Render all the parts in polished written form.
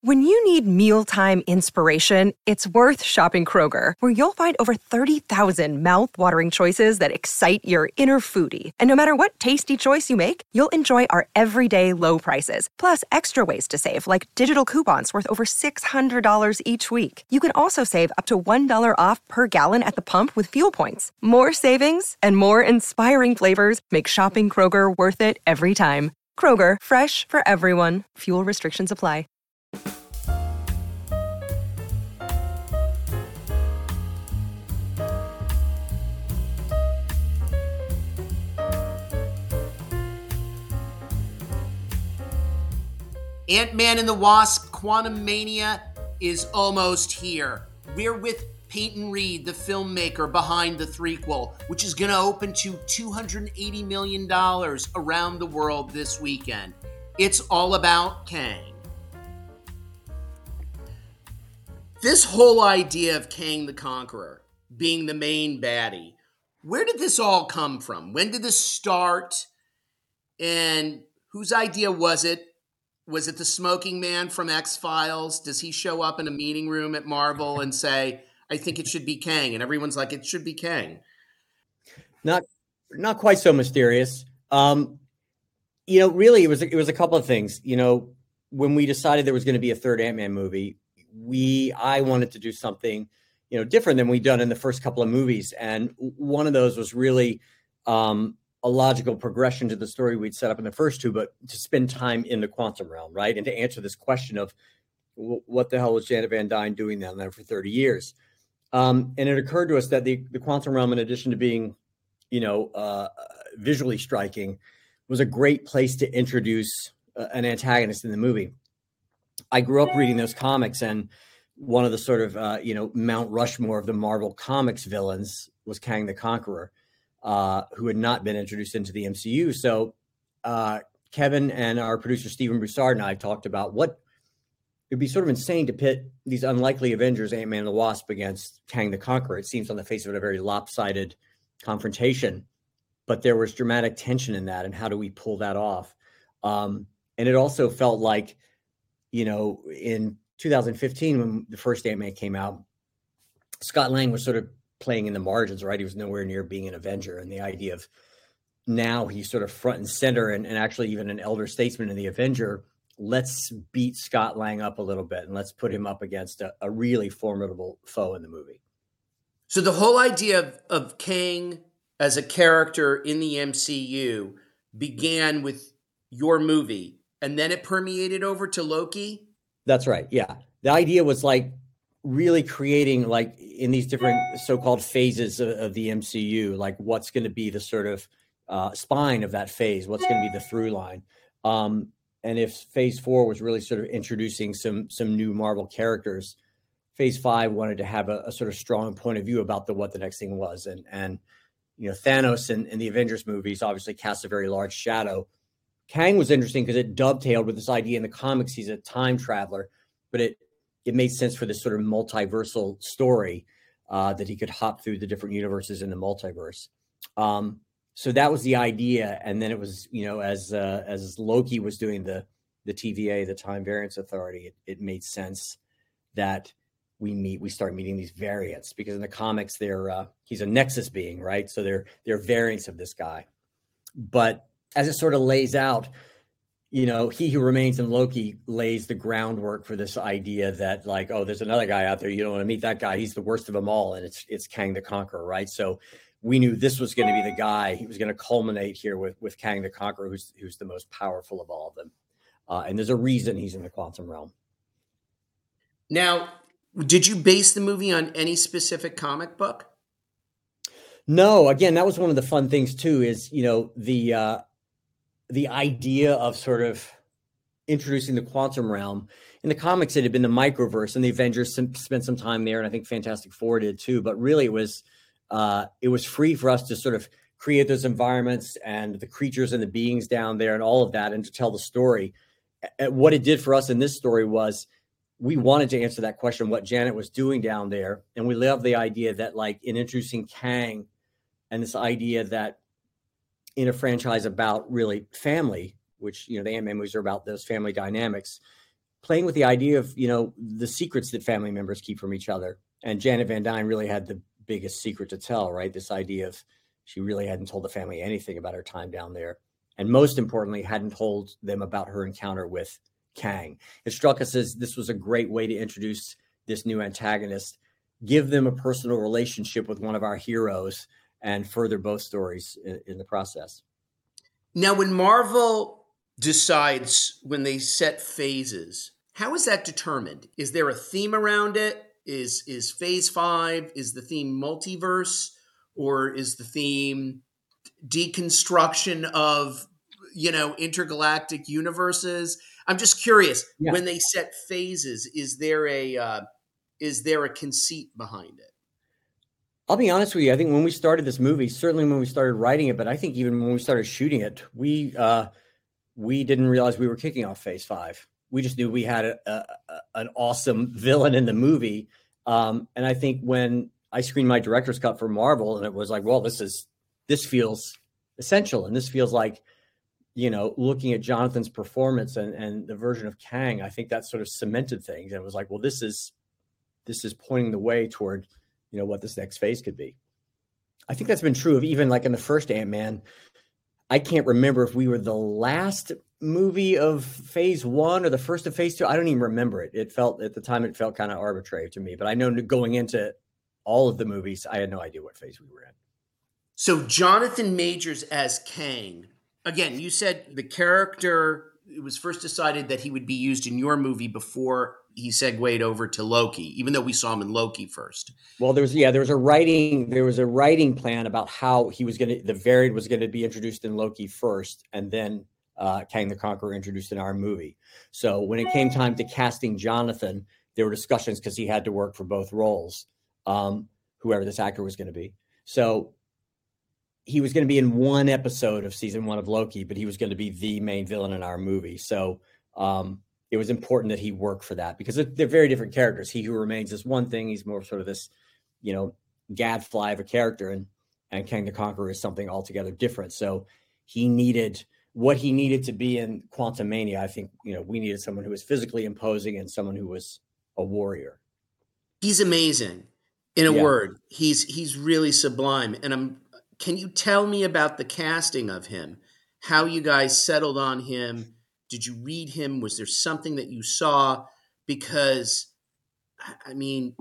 When you need mealtime inspiration, it's worth shopping Kroger, where you'll find over 30,000 mouth-watering choices that excite your inner foodie. And no matter what tasty choice you make, you'll enjoy our everyday low prices, plus extra ways to save, like digital coupons worth over $600 each week. You can also save up to $1 off per gallon at the pump with fuel points. More savings and more inspiring flavors make shopping Kroger worth it every time. Kroger, fresh for everyone. Fuel restrictions apply. Ant-Man and the Wasp: Quantumania is almost here. We're with Peyton Reed, the filmmaker behind the threequel, which is going to open to $280 million around the world this weekend. It's all about Kang. This whole idea of Kang the Conqueror being the main baddie, where did this all come from? When did this start? And whose idea was it? Was it the smoking man from X-Files? Does he show up in a meeting room at Marvel and say, I think it should be Kang? And everyone's like, it should be Kang. Not quite so mysterious. Really, it was a couple of things. When we decided there was going to be a third Ant-Man movie, I wanted to do something, different than we'd done in the first couple of movies. And one of those was really a logical progression to the story we'd set up in the first two, but to spend time in the quantum realm, right? And to answer this question of what the hell was Janet Van Dyne doing down there for 30 years? And it occurred to us that the quantum realm, in addition to being, visually striking, was a great place to introduce an antagonist in the movie. I grew up reading those comics, and one of the sort of, Mount Rushmore of the Marvel Comics villains was Kang the Conqueror, who had not been introduced into the MCU. So Kevin and our producer, Stephen Broussard, and I talked about what it'd be sort of insane to pit these unlikely Avengers, Ant-Man and the Wasp, against Kang the Conqueror. It seems on the face of it a very lopsided confrontation, but there was dramatic tension in that. And how do we pull that off? And it also felt like, in 2015, when the first Ant-Man came out, Scott Lang was sort of playing in the margins, right? He was nowhere near being an Avenger. And the idea of now he's sort of front and center and actually even an elder statesman in the Avenger. Let's beat Scott Lang up a little bit and let's put him up against a really formidable foe in the movie. So the whole idea of Kang as a character in the MCU began with your movie, and then it permeated over to Loki? That's right, yeah. The idea was like really creating, like, in these different so-called phases of the MCU, like what's going to be the sort of spine of that phase, what's going to be the through line. And if phase 4 was really sort of introducing some new Marvel characters, phase 5 wanted to have a sort of strong point of view about what the next thing was. And Thanos in the Avengers movies obviously cast a very large shadow. Kang was interesting because it dovetailed with this idea in the comics. He's a time traveler, but it made sense for this sort of multiversal story that he could hop through the different universes in the multiverse. So that was the idea. And then it was, as Loki was doing the TVA, the Time Variance Authority, it made sense that we start meeting these variants, because in the comics he's a Nexus being, right? So they're variants of this guy. But as it sort of lays out, He Who Remains in Loki lays the groundwork for this idea that, like, oh, there's another guy out there. You don't want to meet that guy. He's the worst of them all. And it's Kang the Conqueror, right? So we knew this was going to be the guy. He was going to culminate here with Kang the Conqueror, who's the most powerful of all of them. And there's a reason he's in the quantum realm. Now, did you base the movie on any specific comic book? No. Again, that was one of the fun things too, is, the idea of sort of introducing the quantum realm. In the comics, it had been the microverse, and the Avengers spent some time there, and I think Fantastic Four did too. But really, it was free for us to sort of create those environments and the creatures and the beings down there and all of that, and to tell the story. What it did for us in this story was we wanted to answer that question, what Janet was doing down there. And we love the idea that, like, in introducing Kang and this idea that in a franchise about really family, which, the Ant-Man movies are about those family dynamics, playing with the idea of, the secrets that family members keep from each other. And Janet Van Dyne really had the biggest secret to tell, right? This idea of she really hadn't told the family anything about her time down there. And most importantly, hadn't told them about her encounter with Kang. It struck us as this was a great way to introduce this new antagonist, give them a personal relationship with one of our heroes, and further both stories in the process. Now, when Marvel decides, when they set phases, how is that determined? Is there a theme around it? Is phase 5, is the theme multiverse, or is the theme deconstruction of, intergalactic universes? I'm just curious, when they set phases, is there a conceit behind it? I'll be honest with you. I think when we started this movie, certainly when we started writing it, but I think even when we started shooting it, we didn't realize we were kicking off phase 5. We just knew we had an awesome villain in the movie. And I think when I screened my director's cut for Marvel, and it was like, well, this feels essential. And this feels like, looking at Jonathan's performance and the version of Kang, I think that sort of cemented things. And it was like, well, this is pointing the way toward, what this next phase could be. I think that's been true of even like in the first Ant-Man. I can't remember if we were the last movie of phase 1 or the first of phase 2. I don't even remember it. It felt kind of arbitrary to me, but I know going into all of the movies, I had no idea what phase we were in. So Jonathan Majors as Kang, again, you said the character, it was first decided that he would be used in your movie before he segued over to Loki, even though we saw him in Loki first. Well, there was a writing plan about how the variant was going to be introduced in Loki first, and then Kang the Conqueror introduced in our movie. So when it came time to casting Jonathan, there were discussions because he had to work for both roles, whoever this actor was going to be. So he was going to be in one episode of season 1 of Loki, but he was going to be the main villain in our movie. So it was important that he work for that because they're very different characters. He Who Remains is one thing. He's more sort of this, gadfly of a character, and Kang the Conqueror is something altogether different. So he needed to be in Quantumania. I think, we needed someone who was physically imposing and someone who was a warrior. He's amazing. In a word, he's really sublime. And can you tell me about the casting of him? How you guys settled on him? Did you read him? Was there something that you saw? Because, I mean,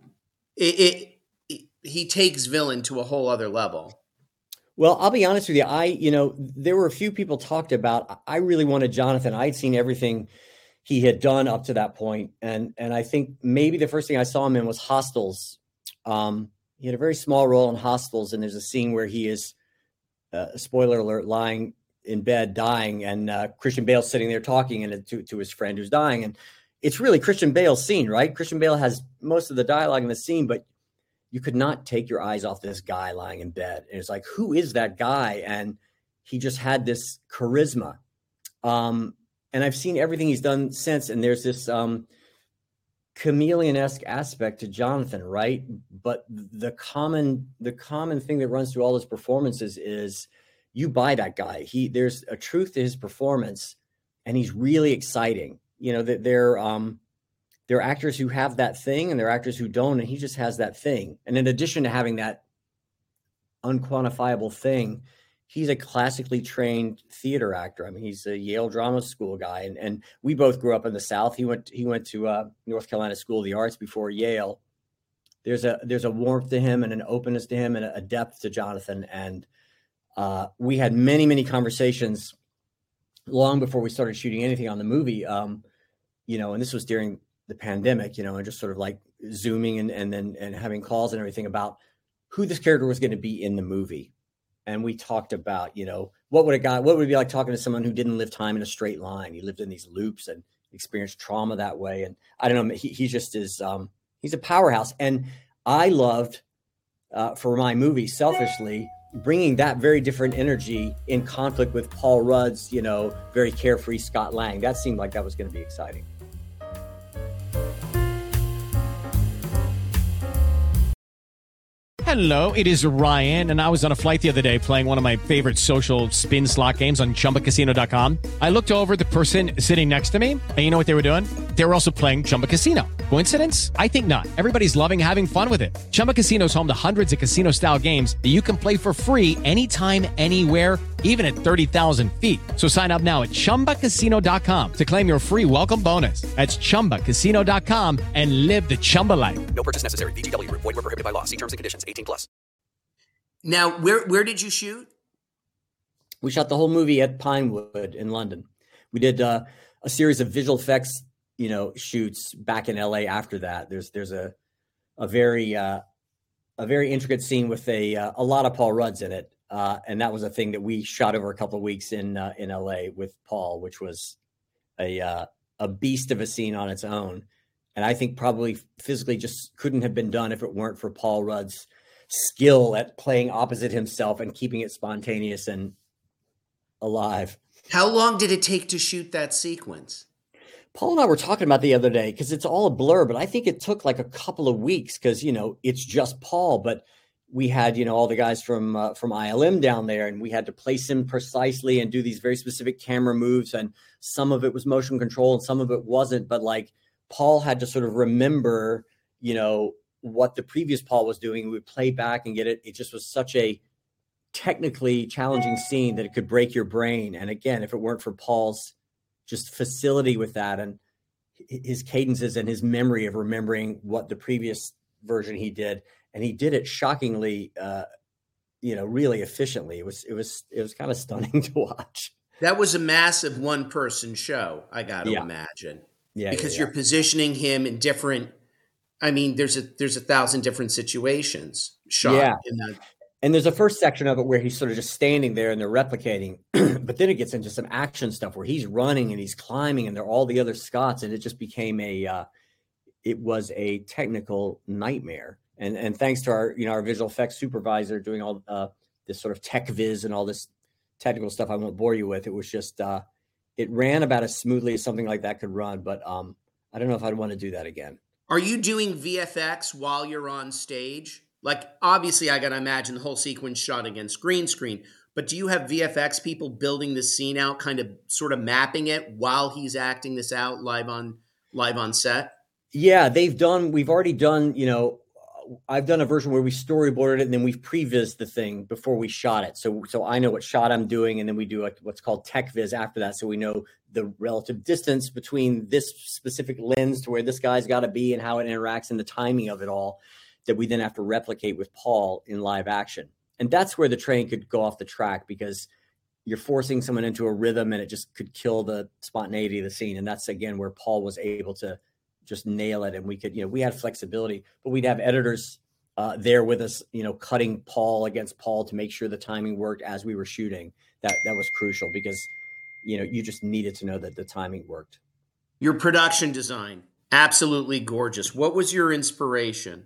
he takes villain to a whole other level. Well, I'll be honest with you. There were a few people talked about. I really wanted Jonathan. I'd seen everything he had done up to that point, and I think maybe the first thing I saw him in was Hostiles. He had a very small role in Hostiles, and there's a scene where he is, spoiler alert, lying in bed dying, and Christian Bale's sitting there talking to his friend who's dying, and it's really Christian Bale's scene, right? Christian Bale has most of the dialogue in the scene, but you could not take your eyes off this guy lying in bed. And it's like, who is that guy? And he just had this charisma. And I've seen everything he's done since, and there's this chameleon-esque aspect to Jonathan, right? But the common thing that runs through all his performances is you buy that guy. There's a truth to his performance, and he's really exciting. They're actors who have that thing, and they're actors who don't, and he just has that thing. And in addition to having that unquantifiable thing, he's a classically trained theater actor. I mean, he's a Yale Drama School guy, and we both grew up in the South. He went to North Carolina School of the Arts before Yale. There's a warmth to him and an openness to him and a depth to Jonathan. And we had many, many conversations long before we started shooting anything on the movie. And this was during the pandemic, and just sort of like Zooming and having calls and everything about who this character was going to be in the movie. And we talked about, what would it be like talking to someone who didn't live time in a straight line? He lived in these loops and experienced trauma that way. And I don't know, he just is, he's a powerhouse. And I loved, for my movie, selfishly, bringing that very different energy in conflict with Paul Rudd's, very carefree Scott Lang. That seemed like that was going to be exciting. Hello, it is Ryan, and I was on a flight the other day playing one of my favorite social spin slot games on ChumbaCasino.com. I looked over at the person sitting next to me, and you know what they were doing? They were also playing Chumba Casino. Coincidence? I think not. Everybody's loving having fun with it. Chumba Casino is home to hundreds of casino-style games that you can play for free anytime, anywhere, even at 30,000 feet. So sign up now at ChumbaCasino.com to claim your free welcome bonus. That's ChumbaCasino.com and live the Chumba life. No purchase necessary. VGW. Void where prohibited by law. See terms and conditions. 18+. Now, where did you shoot? We shot the whole movie at Pinewood in London. We did a series of visual effects, shoots back in LA after that. There's a very intricate scene with a lot of Paul Rudd's in it. And that was a thing that we shot over a couple of weeks in LA with Paul, which was a beast of a scene on its own. And I think probably physically just couldn't have been done if it weren't for Paul Rudd's skill at playing opposite himself and keeping it spontaneous and alive. How long did it take to shoot that sequence? Paul and I were talking about the other day because it's all a blur, but I think it took like a couple of weeks because, it's just Paul, but we had, all the guys from ILM down there, and we had to place him precisely and do these very specific camera moves. And some of it was motion control and some of it wasn't. But like Paul had to sort of remember, what the previous Paul was doing. We would play back and get it. It just was such a technically challenging scene that it could break your brain. And again, if it weren't for Paul's just facility with that and his cadences and his memory of remembering what the previous version he did, and he did it shockingly, really efficiently. It was kind of stunning to watch. That was a massive one-person show, I got to imagine. Yeah, because you're positioning him in different. I mean, there's 1,000 different situations shot in that. And there's a first section of it where he's sort of just standing there and they're replicating, but then it gets into some action stuff where he's running and he's climbing and there are all the other Scots, and it just became it was a technical nightmare. And thanks to our visual effects supervisor doing all this sort of tech viz and all this technical stuff I won't bore you with. It was just it ran about as smoothly as something like that could run, but I don't know if I'd want to do that again. Are you doing VFX while you're on stage? Like, obviously, I got to imagine the whole sequence shot against green screen, but do you have VFX people building the scene out, kind of sort of mapping it while he's acting this out live on set? Yeah, we've already done, I've done a version where we storyboarded it and then we've previs the thing before we shot it. So I know what shot I'm doing, and then we do what's called tech viz after that. So we know the relative distance between this specific lens to where this guy's got to be and how it interacts and the timing of it all, that we then have to replicate with Paul in live action. And that's where the train could go off the track, because you're forcing someone into a rhythm and it just could kill the spontaneity of the scene. And that's, again, where Paul was able to just nail it. And we could, we had flexibility, but we'd have editors there with us, cutting Paul against Paul to make sure the timing worked as we were shooting. That was crucial because, you just needed to know that the timing worked. Your production design, absolutely gorgeous. What was your inspiration?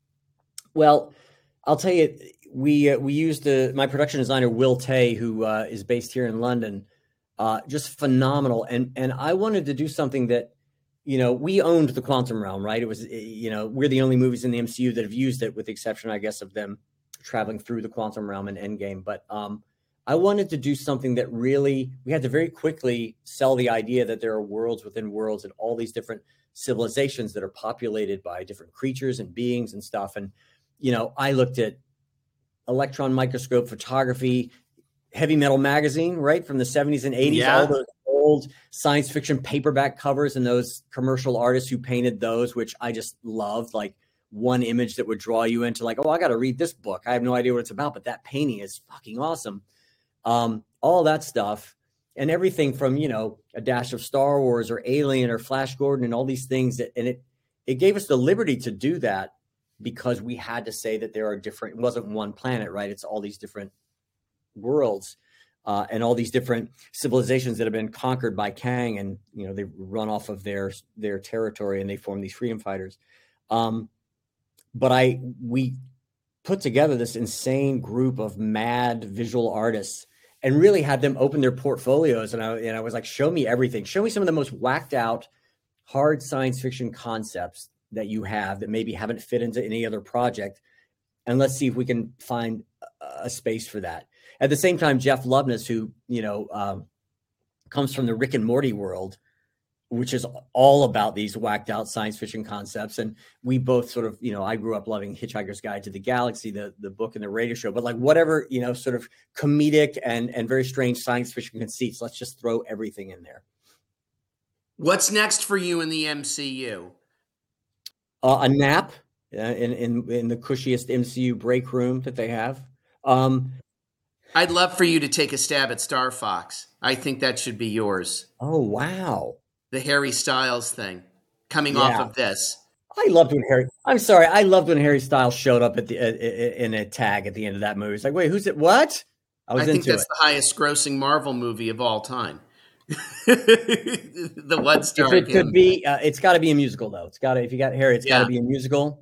Well, I'll tell you, we used my production designer, Will Tay, who is based here in London, just phenomenal. And I wanted to do something that, we owned the quantum realm, right? It was, we're the only movies in the MCU that have used it, with the exception, I guess, of them traveling through the quantum realm in Endgame. But I wanted to do something that really, we had to very quickly sell the idea that there are worlds within worlds and all these different civilizations that are populated by different creatures and beings and stuff. And, I looked at electron microscope photography, Heavy Metal magazine, right, from the 70s and 80s, all those old science fiction paperback covers and those commercial artists who painted those, which I just loved, like one image that would draw you into like, oh, I got to read this book. I have no idea what it's about, but that painting is fucking awesome. All that stuff, and everything from, a dash of Star Wars or Alien or Flash Gordon and all these things and it gave us the liberty to do that, because we had to say that there are different, it wasn't one planet, right? It's all these different worlds and all these different civilizations that have been conquered by Kang, and, they run off of their territory and they form these freedom fighters. But we put together this insane group of mad visual artists and really had them open their portfolios. And I was like, show me everything. Show me some of the most whacked out, hard science fiction concepts that you have that maybe haven't fit into any other project. And let's see if we can find a space for that. At the same time, Jeff Loveness, who, comes from the Rick and Morty world, which is all about these whacked out science fiction concepts. And we both sort of, I grew up loving Hitchhiker's Guide to the Galaxy, the book and the radio show, but like whatever, sort of comedic and very strange science fiction conceits, let's just throw everything in there. What's next for you in the MCU? A nap in the cushiest MCU break room that they have. I'd love for you to take a stab at Star Fox. I think that should be yours. Oh, wow. The Harry Styles thing coming off of this. I loved when Harry Styles showed up at in a tag at the end of that movie. It's like, wait, who's it? What? I think that's the highest grossing Marvel movie of all time. The one star. If it could be, it's got to be a musical though. If you got Harry, it's got to be a musical.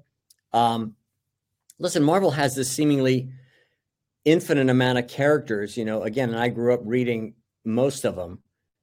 Listen, Marvel has this seemingly infinite amount of characters, again, and I grew up reading most of them.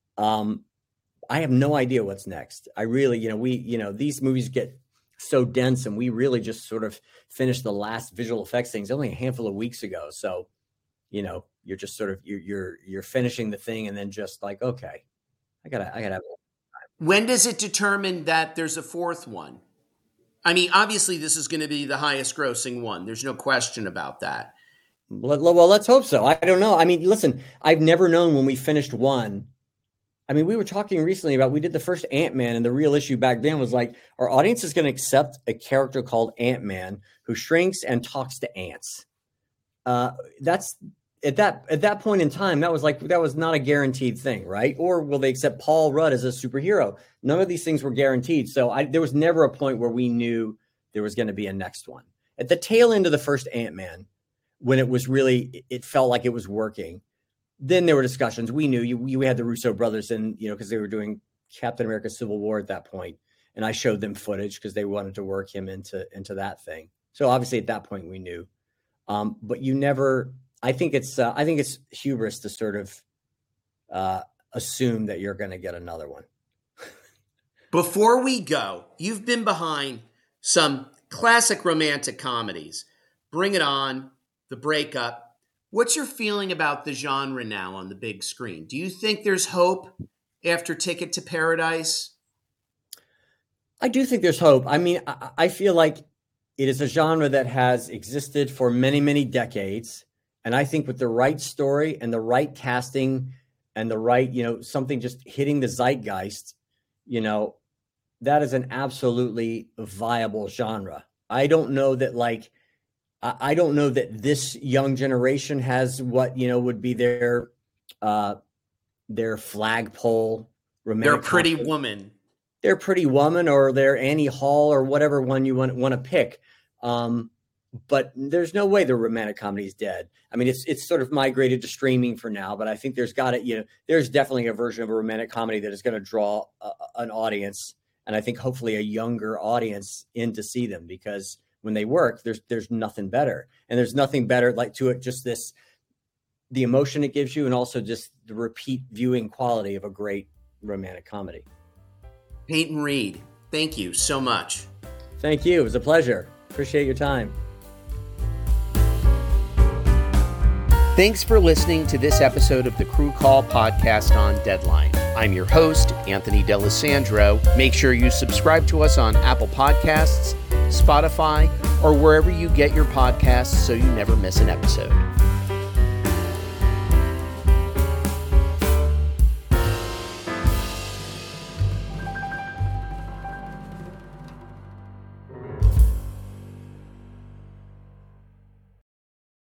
I have no idea what's next. I really, these movies get so dense, and we really just sort of finished the last visual effects things only a handful of weeks ago. So, you're just sort of, you're finishing the thing and then just like, okay, I gotta have time. When does it determine that there's a fourth one? I mean, obviously this is going to be the highest grossing one. There's no question about that. Well, let's hope so. I don't know. I mean, listen, I've never known when we finished one. I mean, we were talking recently about, we did the first Ant-Man, and the real issue back then was like, our audience is going to accept a character called Ant-Man who shrinks and talks to ants. That's at that point in time, that was not a guaranteed thing, right? Or will they accept Paul Rudd as a superhero? None of these things were guaranteed. So there was never a point where we knew there was going to be a next one. At the tail end of the first Ant-Man, when it felt like it was working, then there were discussions. We knew we had the Russo brothers, and because they were doing Captain America: Civil War at that point, and I showed them footage because they wanted to work him into that thing. So obviously at that point we knew, but you never. I think it's hubris to sort of assume that you're going to get another one. Before we go, you've been behind some classic romantic comedies. Bring It On, The Breakup. What's your feeling about the genre now on the big screen? Do you think there's hope after Ticket to Paradise? I do think there's hope. I mean, I feel like it is a genre that has existed for many, many decades. And I think with the right story and the right casting and the right, something just hitting the zeitgeist, that is an absolutely viable genre. I don't know that this young generation has what, would be their flagpole romantic. Their Pretty Woman. Their Pretty Woman or their Annie Hall or whatever one you want to pick. But there's no way the romantic comedy is dead. I mean, it's sort of migrated to streaming for now, but I think there's definitely a version of a romantic comedy that is going to draw an audience, and I think hopefully a younger audience in to see them, because when they work, there's nothing better. And there's nothing better like to it, just the emotion it gives you, and also just the repeat viewing quality of a great romantic comedy. Peyton Reed, thank you so much. Thank you. It was a pleasure. Appreciate your time. Thanks for listening to this episode of the Crew Call podcast on Deadline. I'm your host, Anthony D'Alessandro. Make sure you subscribe to us on Apple Podcasts, Spotify, or wherever you get your podcasts so you never miss an episode.